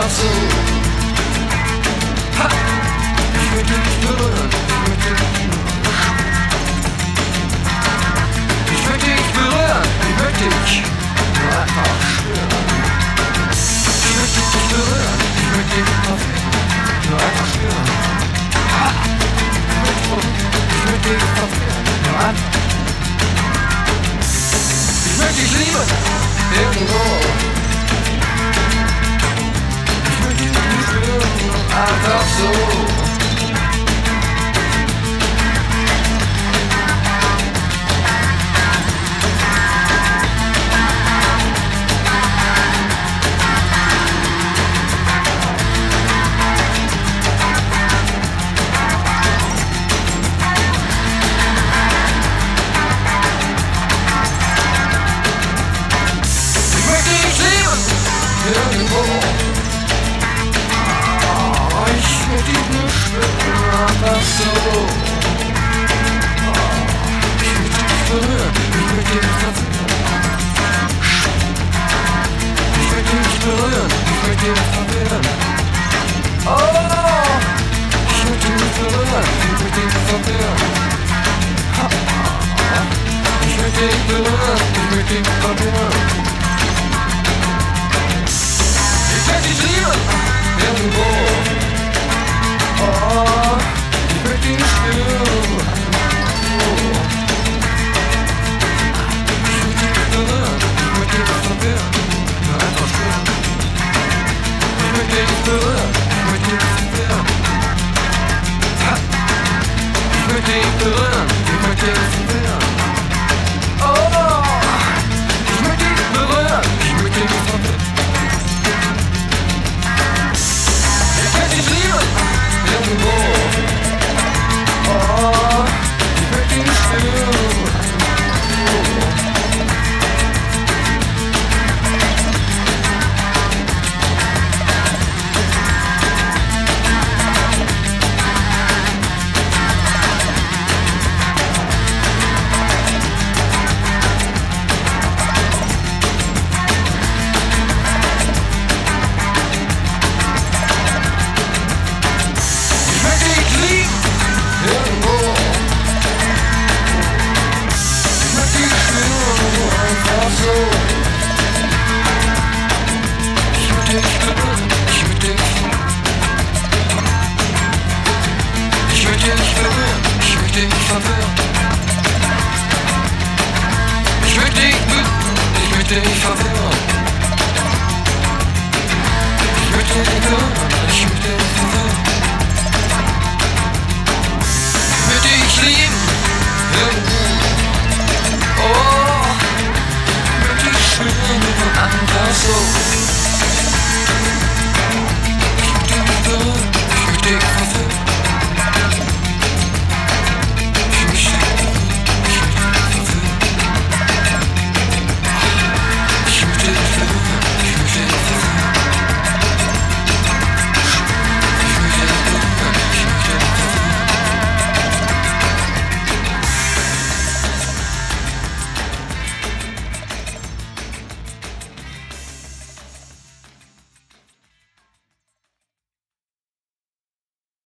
einfach so. Ha! Ich möchte dich berühren, ich möchte dich ich möchte dich berühren, ich möchte dich nur einfach spüren. Ich möchte dich berühren, ich möchte dich nur einfach spüren. Ha! Ich möchte dich verführen, nur einfach. Ich möchte dich lieben, irgendwo. Ich möchte dich spüren, einfach so. Irgendwo. Oh, ich möchte dich nur spüren, einfach so. Oh, ich möchte dich berühren, ich möchte dich verführen. Ich möchte dich berühren, ich möchte dich verführen. Oh, ich möchte dich berühren, ich möchte dich verführen. Ich möchte dich berühren, ich möchte dich verführen. Ich möchte dich lieben, irgendwo. Oh, ich möchte dich spüren. Oh. Ich möchte dich berühren, ich möchte dich verwirren. Nur einfach spüren. Ich möchte dich berühren, ich möchte dich verwirren. Ha. Ich möchte dich berühren, ich möchte dich verwirren. Oh, ich möchte dich berühren, ich möchte dich verwirren. Ich liebe irgendwo. Oh, ich möchte dich spüren. Oh. So